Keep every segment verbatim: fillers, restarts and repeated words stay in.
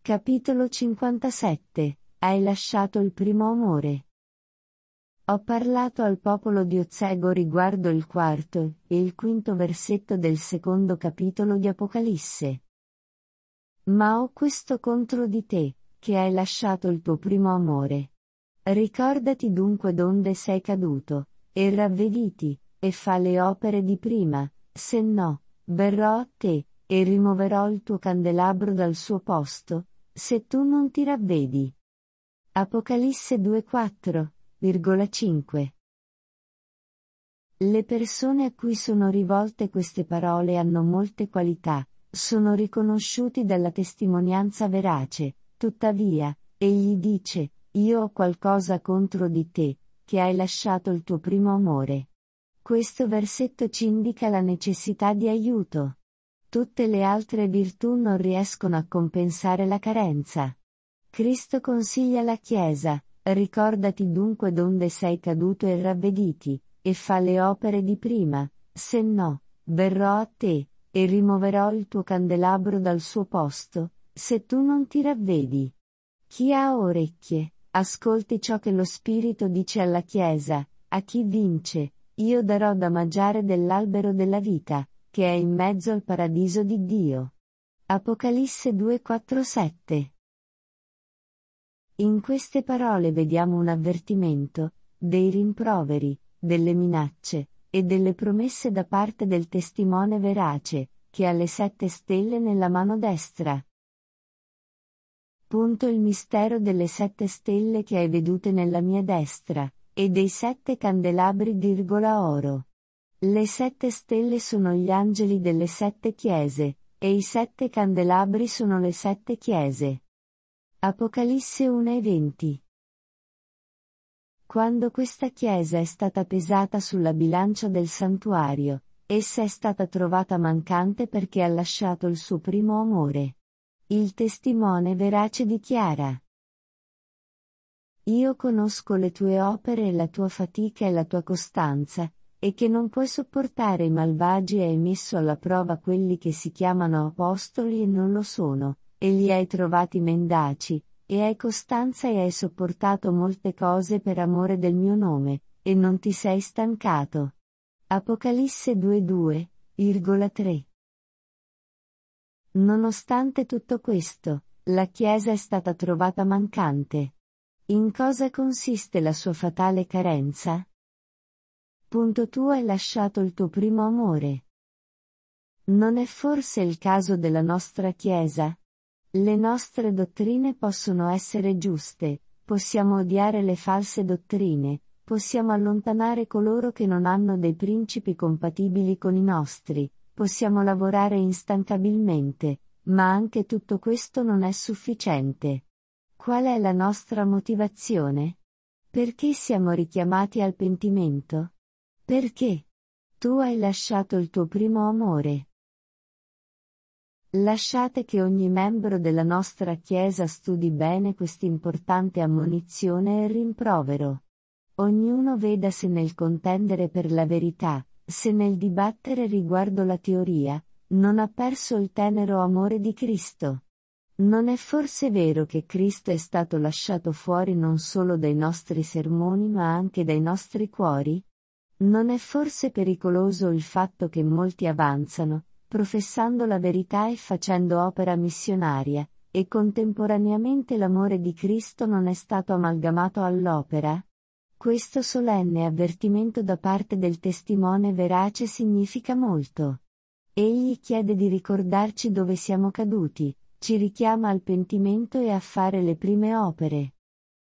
Capitolo cinquantasette. Hai lasciato il primo amore. Ho parlato al popolo di Otsego riguardo il quarto e il quinto versetto del secondo capitolo di Apocalisse. Ma ho questo contro di te, che hai lasciato il tuo primo amore. Ricordati dunque donde sei caduto, e ravvediti, e fa le opere di prima, se no, verrò a te, e rimuoverò il tuo candelabro dal suo posto, se tu non ti ravvedi. Apocalisse due quattro cinque. Le persone a cui sono rivolte queste parole hanno molte qualità, sono riconosciuti dalla testimonianza verace, tuttavia, egli dice, io ho qualcosa contro di te, che hai lasciato il tuo primo amore. Questo versetto ci indica la necessità di aiuto. Tutte le altre virtù non riescono a compensare la carenza. Cristo consiglia alla Chiesa, ricordati dunque donde sei caduto e ravvediti, e fa le opere di prima, se no, verrò a te, e rimuoverò il tuo candelabro dal suo posto, se tu non ti ravvedi. Chi ha orecchie, ascolti ciò che lo Spirito dice alla Chiesa, a chi vince, io darò da mangiare dell'albero della vita, che è in mezzo al paradiso di Dio. Apocalisse due quattro sette. In queste parole vediamo un avvertimento, dei rimproveri, delle minacce, e delle promesse da parte del testimone verace, che ha le sette stelle nella mano destra. Punto il mistero delle sette stelle che hai vedute nella mia destra, e dei sette candelabri virgola oro. Le sette stelle sono gli angeli delle sette chiese, e i sette candelabri sono le sette chiese. Apocalisse uno e venti. Quando questa chiesa è stata pesata sulla bilancia del santuario, essa è stata trovata mancante perché ha lasciato il suo primo amore. Il testimone verace dichiara: Io conosco le tue opere e la tua fatica e la tua costanza, e che non puoi sopportare i malvagi e hai messo alla prova quelli che si chiamano apostoli e non lo sono, e li hai trovati mendaci, e hai costanza e hai sopportato molte cose per amore del mio nome, e non ti sei stancato. Apocalisse due due tre. Nonostante tutto questo, la Chiesa è stata trovata mancante. In cosa consiste la sua fatale carenza? Punto tu hai lasciato il tuo primo amore. Non è forse il caso della nostra Chiesa? Le nostre dottrine possono essere giuste, possiamo odiare le false dottrine, possiamo allontanare coloro che non hanno dei principi compatibili con i nostri, possiamo lavorare instancabilmente, ma anche tutto questo non è sufficiente. Qual è la nostra motivazione? Perché siamo richiamati al pentimento? Perché? Tu hai lasciato il tuo primo amore. Lasciate che ogni membro della nostra Chiesa studi bene quest'importante ammonizione e rimprovero. Ognuno veda se nel contendere per la verità, se nel dibattere riguardo la teoria, non ha perso il tenero amore di Cristo. Non è forse vero che Cristo è stato lasciato fuori non solo dai nostri sermoni ma anche dai nostri cuori? Non è forse pericoloso il fatto che molti avanzano, professando la verità e facendo opera missionaria, e contemporaneamente l'amore di Cristo non è stato amalgamato all'opera? Questo solenne avvertimento da parte del testimone verace significa molto. Egli chiede di ricordarci dove siamo caduti, ci richiama al pentimento e a fare le prime opere.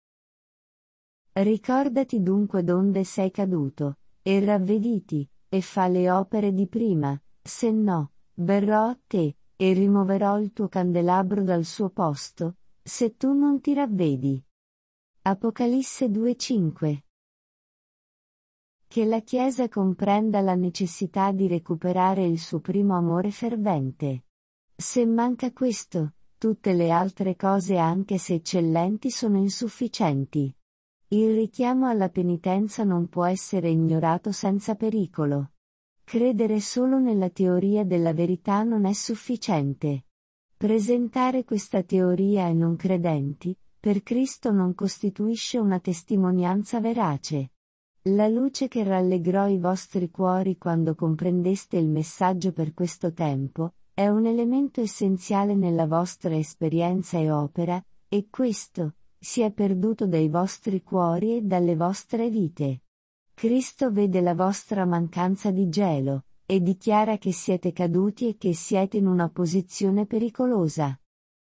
Ricordati dunque donde sei caduto, e ravvediti, e fa le opere di prima, se no, verrò a te, e rimuoverò il tuo candelabro dal suo posto, se tu non ti ravvedi. Apocalisse due cinque. Che la Chiesa comprenda la necessità di recuperare il suo primo amore fervente. Se manca questo, tutte le altre cose anche se eccellenti sono insufficienti. Il richiamo alla penitenza non può essere ignorato senza pericolo. Credere solo nella teoria della verità non è sufficiente. Presentare questa teoria ai non credenti, per Cristo non costituisce una testimonianza verace. La luce che rallegrò i vostri cuori quando comprendeste il messaggio per questo tempo, è un elemento essenziale nella vostra esperienza e opera, e questo, si è perduto dai vostri cuori e dalle vostre vite. Cristo vede la vostra mancanza di gelo, e dichiara che siete caduti e che siete in una posizione pericolosa.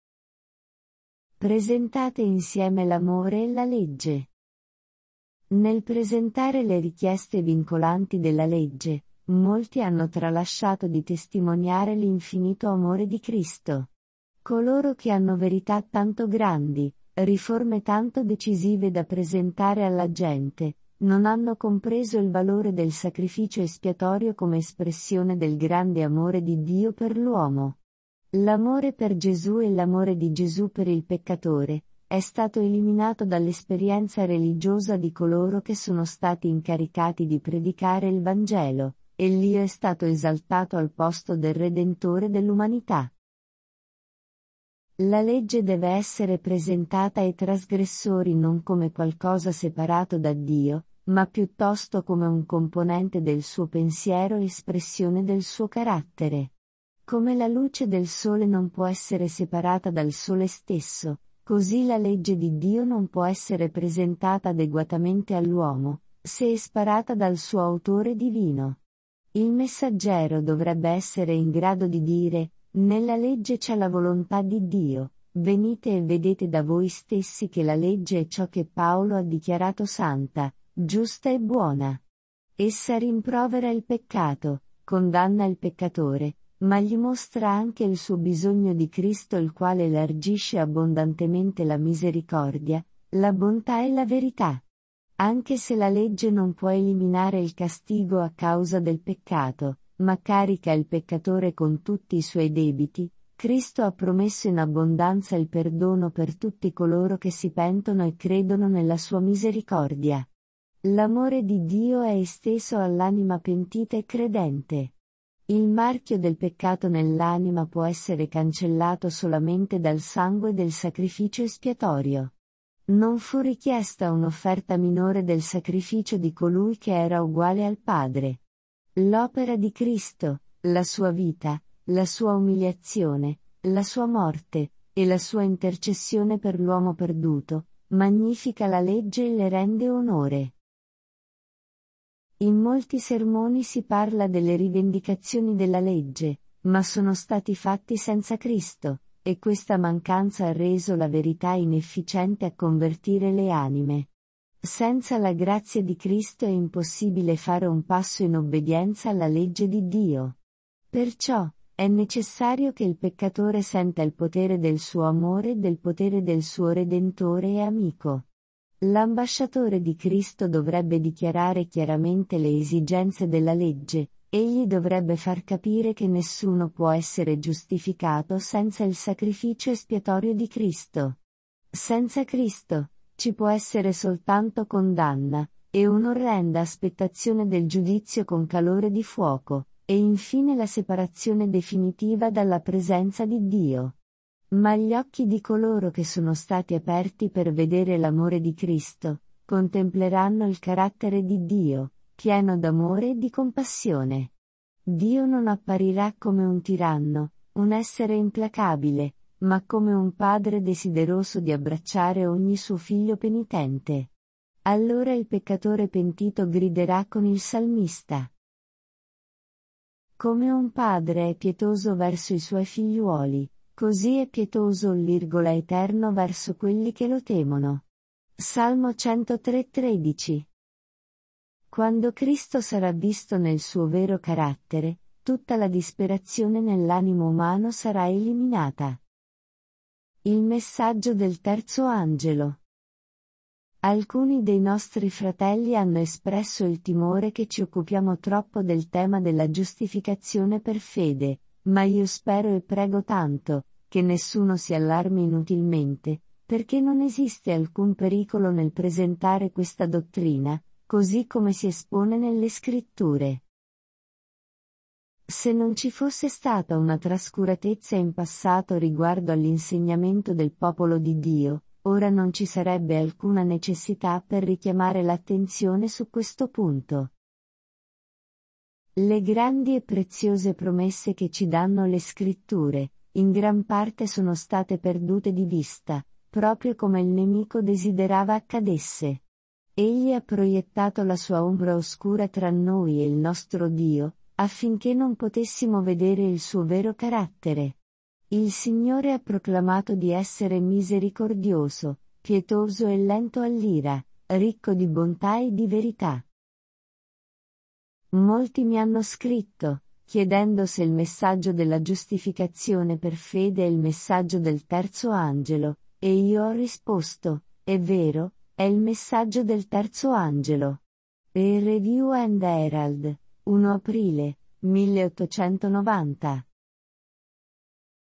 Presentate insieme l'amore e la legge. Nel presentare le richieste vincolanti della legge, molti hanno tralasciato di testimoniare l'infinito amore di Cristo. Coloro che hanno verità tanto grandi, riforme tanto decisive da presentare alla gente, non hanno compreso il valore del sacrificio espiatorio come espressione del grande amore di Dio per l'uomo. L'amore per Gesù e l'amore di Gesù per il peccatore è stato eliminato dall'esperienza religiosa di coloro che sono stati incaricati di predicare il Vangelo, e l'Io è stato esaltato al posto del Redentore dell'umanità. La legge deve essere presentata ai trasgressori non come qualcosa separato da Dio, ma piuttosto come un componente del suo pensiero e espressione del suo carattere. Come la luce del sole non può essere separata dal sole stesso, così la legge di Dio non può essere presentata adeguatamente all'uomo, se è sparata dal suo autore divino. Il messaggero dovrebbe essere in grado di dire: nella legge c'è la volontà di Dio, venite e vedete da voi stessi che la legge è ciò che Paolo ha dichiarato santa, giusta e buona. Essa rimprovera il peccato, condanna il peccatore, ma gli mostra anche il suo bisogno di Cristo, il quale elargisce abbondantemente la misericordia, la bontà e la verità. Anche se la legge non può eliminare il castigo a causa del peccato, ma carica il peccatore con tutti i suoi debiti, Cristo ha promesso in abbondanza il perdono per tutti coloro che si pentono e credono nella sua misericordia. L'amore di Dio è esteso all'anima pentita e credente. Il marchio del peccato nell'anima può essere cancellato solamente dal sangue del sacrificio espiatorio. Non fu richiesta un'offerta minore del sacrificio di colui che era uguale al Padre. L'opera di Cristo, la sua vita, la sua umiliazione, la sua morte, e la sua intercessione per l'uomo perduto, magnifica la legge e le rende onore. In molti sermoni si parla delle rivendicazioni della legge, ma sono stati fatti senza Cristo, e questa mancanza ha reso la verità inefficiente a convertire le anime. Senza la grazia di Cristo è impossibile fare un passo in obbedienza alla legge di Dio. Perciò, è necessario che il peccatore senta il potere del suo amore e del potere del suo Redentore e amico. L'ambasciatore di Cristo dovrebbe dichiarare chiaramente le esigenze della legge, egli dovrebbe far capire che nessuno può essere giustificato senza il sacrificio espiatorio di Cristo. Senza Cristo, ci può essere soltanto condanna, e un'orrenda aspettazione del giudizio con calore di fuoco, e infine la separazione definitiva dalla presenza di Dio. Ma gli occhi di coloro che sono stati aperti per vedere l'amore di Cristo, contempleranno il carattere di Dio, pieno d'amore e di compassione. Dio non apparirà come un tiranno, un essere implacabile, ma come un padre desideroso di abbracciare ogni suo figlio penitente. Allora il peccatore pentito griderà con il salmista: come un padre è pietoso verso i suoi figliuoli, così è pietoso l'Irgola eterno verso quelli che lo temono. Salmo centotré tredici. Quando Cristo sarà visto nel suo vero carattere, tutta la disperazione nell'animo umano sarà eliminata. Il messaggio del terzo angelo. Alcuni dei nostri fratelli hanno espresso il timore che ci occupiamo troppo del tema della giustificazione per fede, ma io spero e prego tanto, che nessuno si allarmi inutilmente, perché non esiste alcun pericolo nel presentare questa dottrina, così come si espone nelle scritture. Se non ci fosse stata una trascuratezza in passato riguardo all'insegnamento del popolo di Dio, ora non ci sarebbe alcuna necessità per richiamare l'attenzione su questo punto. Le grandi e preziose promesse che ci danno le Scritture, in gran parte sono state perdute di vista, proprio come il nemico desiderava accadesse. Egli ha proiettato la sua ombra oscura tra noi e il nostro Dio, affinché non potessimo vedere il suo vero carattere. Il Signore ha proclamato di essere misericordioso, pietoso e lento all'ira, ricco di bontà e di verità. Molti mi hanno scritto, chiedendo se il messaggio della giustificazione per fede è il messaggio del terzo angelo, e io ho risposto, è vero, è il messaggio del terzo angelo. E Review and Herald, primo aprile, milleottocentonovanta.